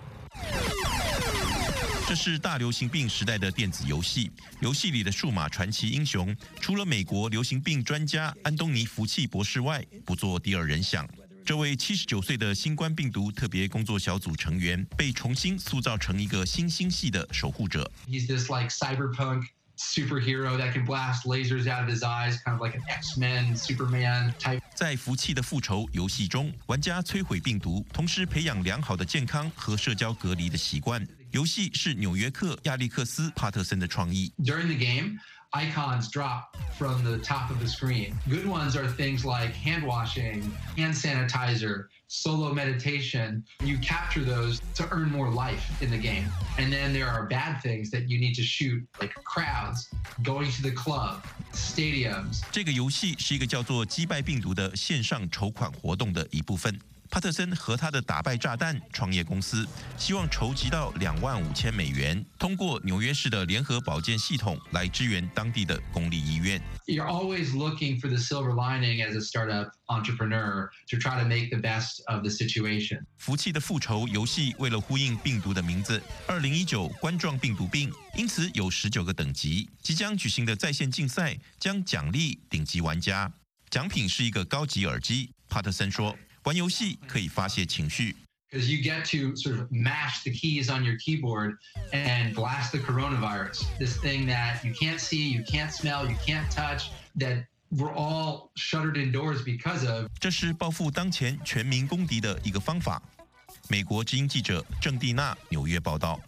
这是大流行病时代的电子游戏，游戏里的数码传奇英雄，除了美国流行病专家安东尼·福奇博士外，不做第二人想。这位七十九岁的新冠病毒特别工作小组成员被重新塑造成一个新星系的守护者。 He's this like cyberpunk superhero that can blast lasers out of his eyes, kind of like an X-Men, Superman type. 在福气的复仇游戏中，玩家摧毁病毒，同时培养良好的健康和社交隔离的习惯。游戏是纽约客亚历克斯·帕特森的创意。 During the game, icons drop from the top of the screen. Good ones are things like hand washing, hand sanitizer, solo meditation. You capture those to earn more life in the game. And then there are bad things that you need to shoot, like crowds, going to the club, stadiums. 这个游戏是一个叫做击败病毒的线上筹款活动的一部分。帕特森和他的打败炸弹创业公司希望筹集到两万五千美元，通过纽约市的联合保健系统来支援当地的公立医院。 You're always looking for the silver lining as a startup entrepreneur to try to make the best of the situation. 福气的复仇游戏为了呼应病毒的名字，二零一九冠状病毒病，因此有十九个等级。即将举行的在线竞赛将奖励顶级玩家，奖品是一个高级耳机。帕特森说。玩游戏可以发泄情绪。 Because you get to sort of mash the keys on your keyboard and blast the coronavirus, this thing that you can't see, you can't smell, you can't touch, that we're all shuttered indoors because of. 这是报复当前全民公敌的一个方法。美国之音记者郑蒂娜纽约报道。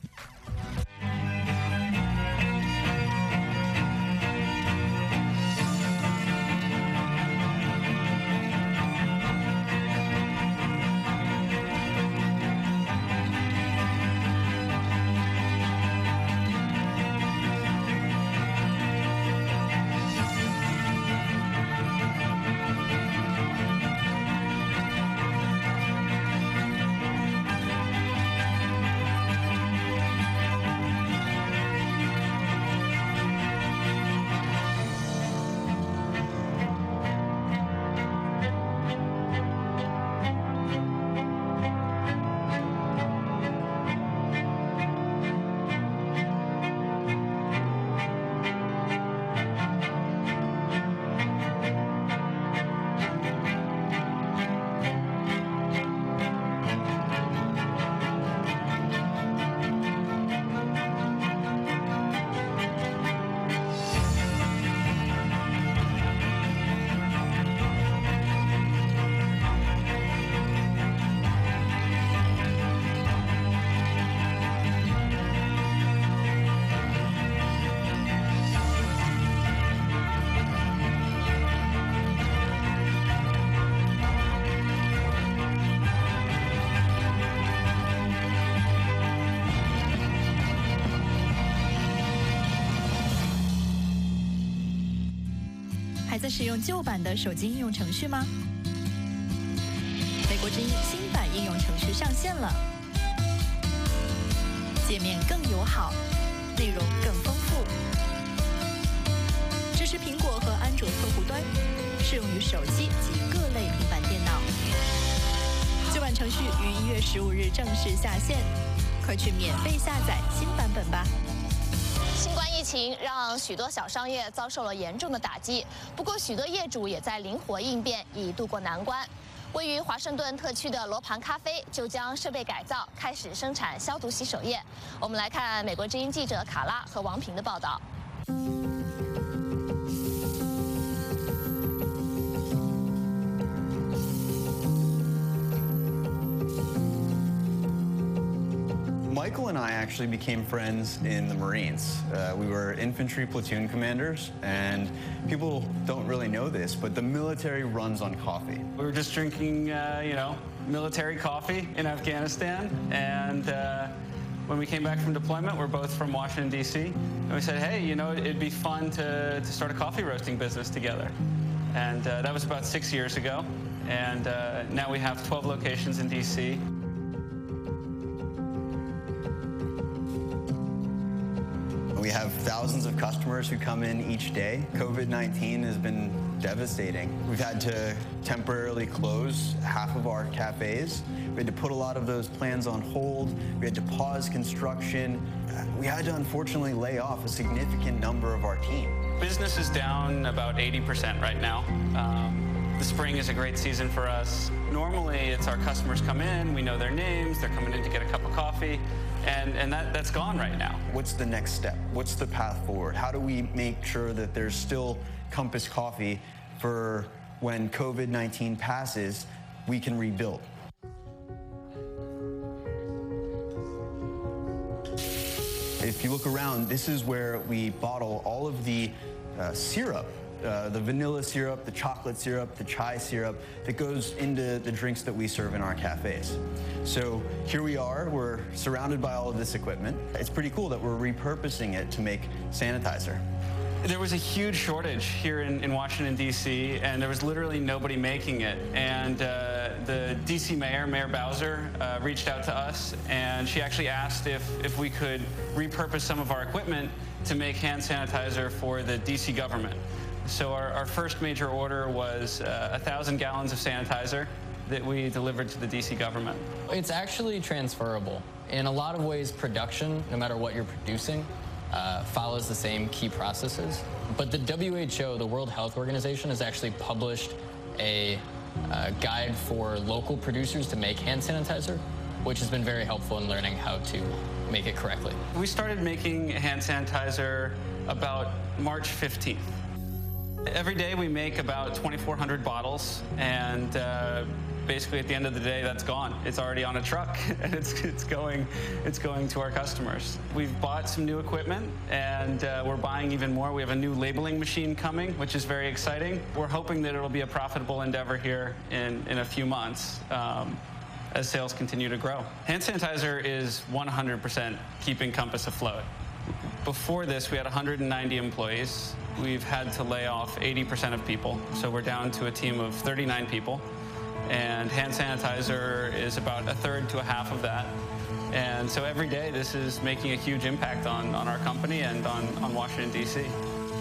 在使用旧版的手机应用程序吗？美国之音新版应用程序上线了，界面更友好，内容更丰富，支持苹果和安卓客户端，适用于手机及各类平板电脑。旧版程序于一月十五日正式下线，快去免费下载新版本吧。 新冠疫情让许多小商业遭受了严重的打击，不过许多业主也在灵活应变，以度过难关。位于华盛顿特区的罗盘咖啡就将设备改造，开始生产消毒洗手液。我们来看美国之音记者卡拉和王平的报道。 Michael and I actually became friends in the Marines. Uh, we were infantry platoon commanders, and people don't really know this, but the military runs on coffee. We were just drinking, uh, you know, military coffee in Afghanistan, and uh, when we came back from deployment, we're both from Washington, D C, and we said, hey, you know, it'd be fun to, to start a coffee roasting business together. And uh, that was about six years ago, and uh, now we have twelve locations in D C. We have thousands of customers who come in each day. COVID nineteen has been devastating. We've had to temporarily close half of our cafes. We had to put a lot of those plans on hold. We had to pause construction. We had to unfortunately lay off a significant number of our team. Business is down about eighty percent right now. Um, the spring is a great season for us. Normally, it's our customers come in, we know their names, they're coming in to get a cup of coffee, and, and that, that's gone right now. What's the next step? What's the path forward? How do we make sure that there's still Compass Coffee for when COVID nineteen passes, we can rebuild? If you look around, this is where we bottle all of the uh, syrup, uh, the vanilla syrup, the chocolate syrup, the chai syrup that goes into the drinks that we serve in our cafes. So here we are, we're surrounded by all of this equipment. It's pretty cool that we're repurposing it to make sanitizer. There was a huge shortage here in, in Washington, D C, and there was literally nobody making it. And uh, the D C mayor, Mayor Bowser, uh, reached out to us, and she actually asked if, if we could repurpose some of our equipment to make hand sanitizer for the D C government. So our, our first major order was uh, one thousand gallons of sanitizer that we delivered to the D C government. It's actually transferable. In a lot of ways, production, no matter what you're producing, Uh, follows the same key processes. But the W H O, the World Health Organization, has actually published a uh, guide for local producers to make hand sanitizer, which has been very helpful in learning how to make it correctly. We started making hand sanitizer about March fifteenth. Every day we make about twenty-four hundred bottles, and uh, basically at the end of the day, that's gone. It's already on a truck, and it's, it's, going, it's going to our customers. We've bought some new equipment, and uh, we're buying even more. We have a new labeling machine coming, which is very exciting. We're hoping that it'll be a profitable endeavor here in, in a few months um, as sales continue to grow. Hand sanitizer is one hundred percent keeping Compass afloat. Before this, we had one hundred ninety employees. We've had to lay off eighty percent of people, so we're down to a team of thirty-nine people. And hand sanitizer is about a third to a half of that. And so every day, this is making a huge impact on, on our company and on, on Washington, D C.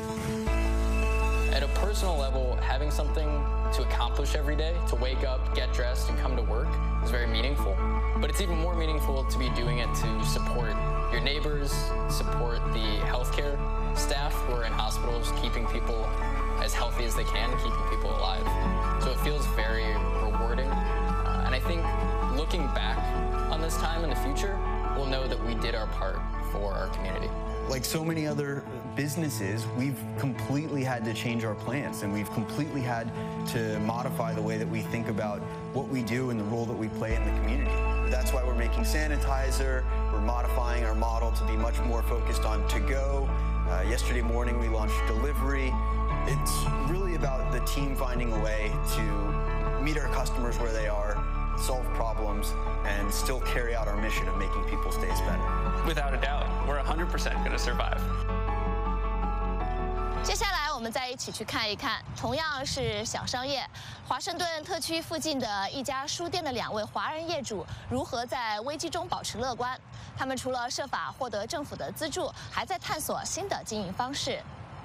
At a personal level, having something to accomplish every day, to wake up, get dressed, and come to work is very meaningful. But it's even more meaningful to be doing it to support your neighbors, support the healthcare staff who are in hospitals, keeping people as healthy as they can, keeping people alive. So it feels very rewarding. Uh, and I think looking back on this time in the future, we'll know that we did our part for our community. Like so many other businesses, we've completely had to change our plans, and we've completely had to modify the way that we think about what we do and the role that we play in the community. That's why we're making sanitizer. We're modifying our model to be much more focused on to-go. Uh, yesterday morning, we launched delivery. It's really about the team finding a way to meet our customers where they are, solve problems, and still carry out our mission of making people's days better. Without a doubt, we're one hundred percent going to survive. 接下来我我们再一起去看一看，同样是小商业，华盛顿特区附近的一家书店的两位华人业主如何在危机中保持乐观？他们除了设法获得政府的资助，还在探索新的经营方式。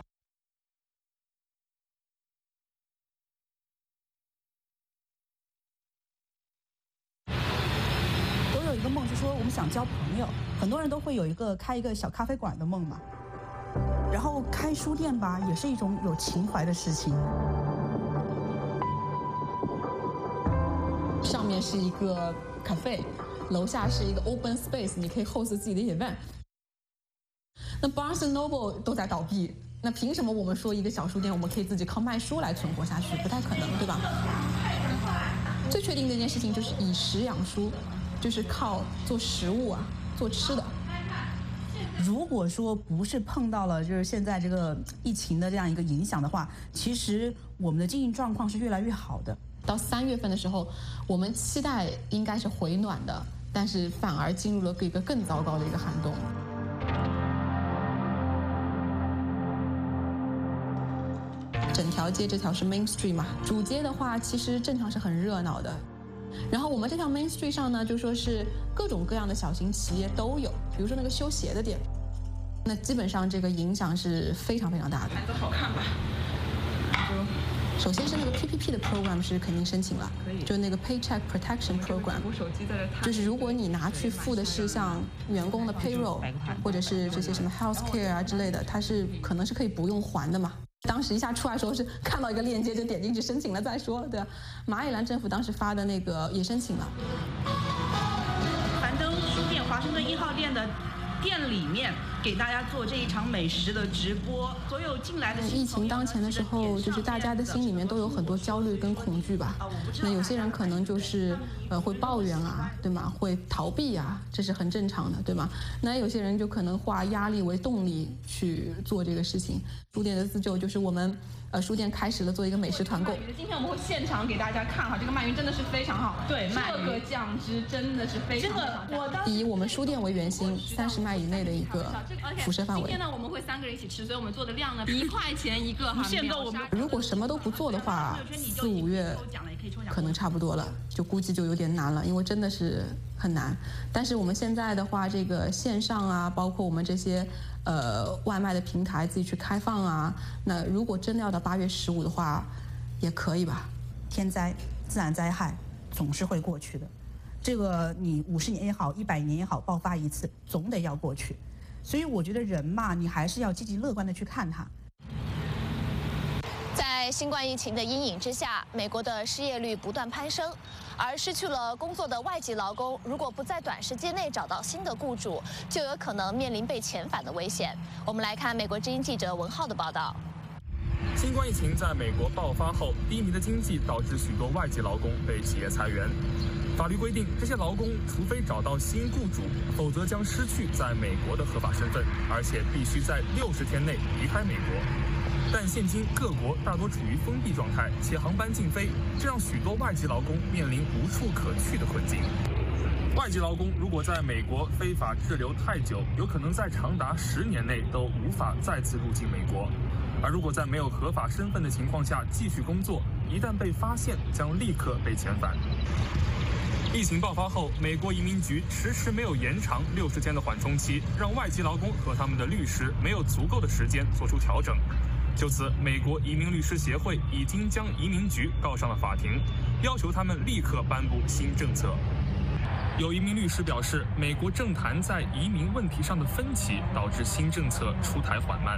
我有一个梦，是说我们想交朋友，很多人都会有一个开一个小咖啡馆的梦嘛。然后开书店吧，也是一种有情怀的事情。 上面是一个 cafe， 楼下是一个 open space， 你可以 host 自己的 event。那 Barnes and Noble 都在倒闭，那凭什么我们说一个小书店我们可以自己靠卖书来存活下去？不太可能，对吧？最确定的一件事情就是以食养书，就是靠做食物啊，做吃的。 如果说不是碰到了就是现在这个疫情的这样一个影响的话，其实我们的经营状况是越来越好的。 到三月份的时候，我们期待应该是回暖的，但是反而进入了一个更糟糕的一个寒冬。整条街这条是 Main Street 嘛，主街的话其实正常是很热闹的。然后我们这条 Main Street 上呢，就说是各种各样的小型企业都有，比如说那个修鞋的店，那基本上这个影响是非常非常大的。 牌子好看吧？就首先是那个 P P P 的 program 是肯定申请了，就那个 Paycheck Protection Program， 就是如果你拿去付的是像员工的 payroll 或者是这些什么 healthcare 啊之类的，它是可能是可以不用还的嘛。当时一下出来的时候是看到一个链接就点进去申请了再说，对吧？马里兰政府当时发的那个也申请了。 樊登书店华盛顿一号店的店里面给大家做这一场美食的直播，所有进来的疫情当前的时候，就是大家的心里面都有很多焦虑跟恐惧吧。那有些人可能就是呃会抱怨啊，对吗？会逃避啊，这是很正常的，对吗？那有些人就可能化压力为动力去做这个事情。书店的自救就是我们呃书店开始了做一个美食团购。 今天我们会现场给大家看哈，这个鳗鱼真的是非常好，对，这个酱汁真的是非常好。这个我当以我们书店为原型，三十迈以内的一个辐射范围。 今天呢，我们会三个人一起吃，所以我们做的量呢，一块钱一个哈。限购我们如果什么都不做的话，四五月可能差不多了，就估计就有点难了，因为真的是很难。但是我们现在的话，这个线上啊，包括我们这些呃外卖的平台自己去开放啊，那如果真的要到八月十五的话，也可以吧。 天灾、自然灾害总是会过去的，这个你五十年也好，一百年也好，爆发一次总得要过去。所以我觉得人嘛，你还是要积极乐观的去看它。 在新冠疫情的阴影之下，美国的失业率不断攀升，而失去了工作的外籍劳工，如果不在短时间内找到新的雇主，就有可能面临被遣返的危险。我们来看美国之音记者文浩的报道。 新冠疫情在美国爆发后，低迷的经济导致许多外籍劳工被企业裁员。法律规定，这些劳工除非找到新雇主，否则将失去在美国的合法身份，而且必须在六十天内离开美国。但现今各国大多处于封闭状态，且航班禁飞，这让许多外籍劳工面临无处可去的困境。外籍劳工如果在美国非法滞留太久，有可能在长达十年内都无法再次入境美国。而如果在没有合法身份的情况下继续工作，一旦被发现，将立刻被遣返。疫情爆发后，美国移民局迟迟没有延长六十天的缓冲期，让外籍劳工和他们的律师没有足够的时间做出调整。就此，美国移民律师协会已经将移民局告上了法庭，要求他们立刻颁布新政策。有移民律师表示，美国政坛在移民问题上的分歧导致新政策出台缓慢。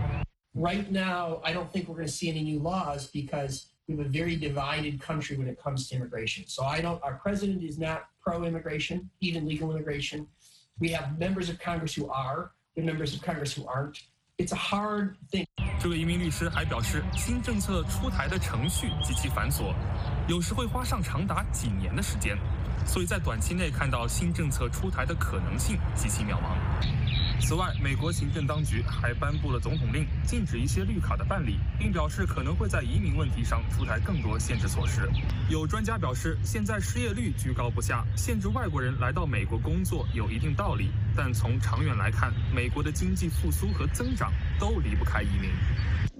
Right now, I don't think we're going to see any new laws because we have a very divided country when it comes to immigration. So I don't, our president is not pro-immigration, even legal immigration. We have members of Congress who are, we have members of Congress who aren't. It's a hard thing. 这位移民律师还表示，新政策出台的程序极其繁琐，有时会花上长达几年的时间，所以在短期内看到新政策出台的可能性极其渺茫。此外，美国行政当局还颁布了总统令，禁止一些绿卡的办理，并表示可能会在移民问题上出台更多限制措施。有专家表示，现在失业率居高不下，限制外国人来到美国工作有一定道理，但从长远来看，美国的经济复苏和增长都离不开移民。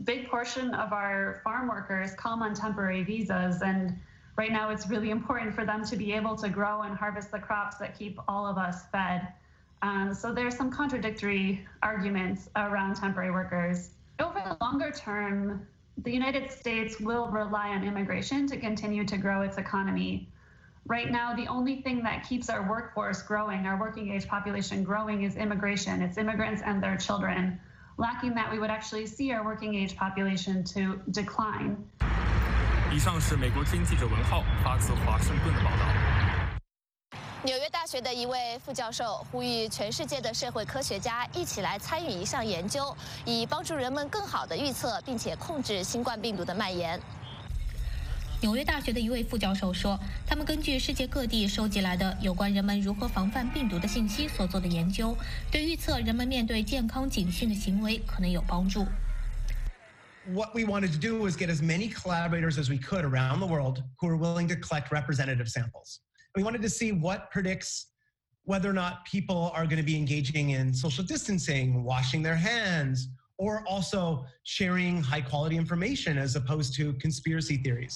big portion of our farm workers come on temporary visas, and right now it's really important for them to be able to grow and harvest the crops that keep all of us fed. Um, so there's some contradictory arguments around temporary workers. Over the longer term, the United States will rely on immigration to continue to grow its economy. Right now, the only thing that keeps our workforce growing, our working age population growing, is immigration. It's immigrants and their children. Lacking that, we would actually see our working age population to decline. 以上是美国之音记者文浩发自华盛顿的报道。 纽约大学的一位副教授呼吁全世界的社会科学家一起来参与一项研究，以帮助人们更好地预测并且控制新冠病毒的蔓延。 纽约大学的一位副教授说，他们根据世界各地收集来的有关人们如何防范病毒的信息所做的研究，对预测人们面对健康警讯的行为可能有帮助。 What we wanted to do was get as many collaborators as we could around the world who are willing to collect representative samples. We wanted to see what predicts whether or not people are going to be engaging in social distancing, washing their hands, or also sharing high quality information as opposed to conspiracy theories.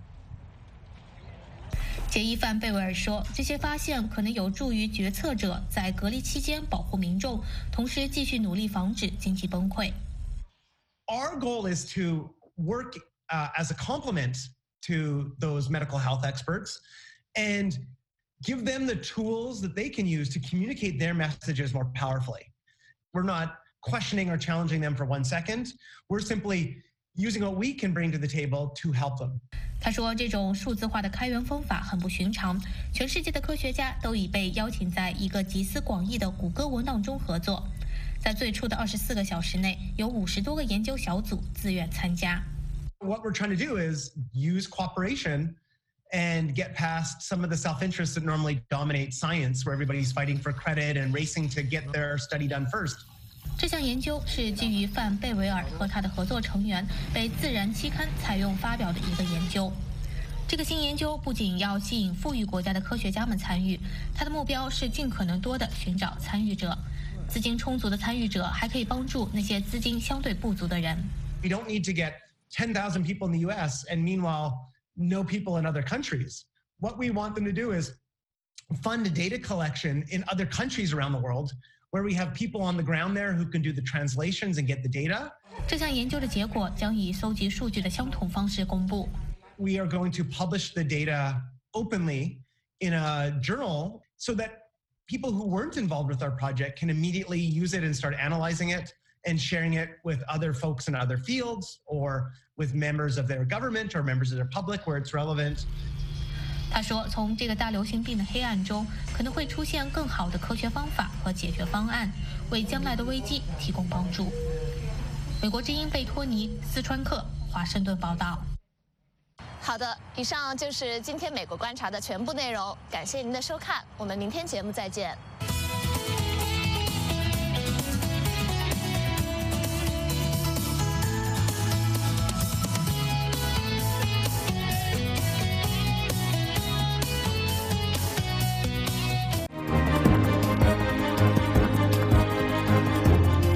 杰伊·范贝维尔说，这些发现可能有助于决策者在隔离期间保护民众，同时继续努力防止经济崩溃。 Our goal is to work uh, as a complement to those medical health experts and give them the tools that they can use to communicate their messages more powerfully. We're not questioning or challenging them for one second. We're simply using what we can bring to the table to help them. 他说，这种数字化的开源方法很不寻常，全世界的科学家都已被邀请在一个集思广益的谷歌文档中合作。在最初的二十四个小时内，有五十多个研究小组自愿参加。 What we're trying to do is use cooperation and get past some of the self-interest that normally dominate science, where everybody's fighting for credit and racing to get their study done first. 这项研究是基于范贝维尔和他的合作成员被《自然》期刊采用发表的一个研究。这个新研究不仅要吸引富裕国家的科学家们参与，它的目标是尽可能多地寻找参与者。资金充足的参与者还可以帮助那些资金相对不足的人。 We don't need to get ten thousand people in the U S and meanwhile no people in other countries. What we want them to do is fund data collection in other countries around the world, where we have people on the ground there who can do the translations and get the data. 这项研究的结果将以搜集数据的相同方式公布。 We are going to publish the data openly in a journal so that people who weren't involved with our project can immediately use it and start analyzing it and sharing it with other folks in other fields or with members of their government or members of their public where it's relevant. 他说，从这个大流行病的黑暗中，可能会出现更好的科学方法和解决方案，为将来的危机提供帮助。美国之音贝托尼·斯川克，华盛顿报道。 好的，以上就是今天美国观察的全部内容，感谢您的收看，我们明天节目再见。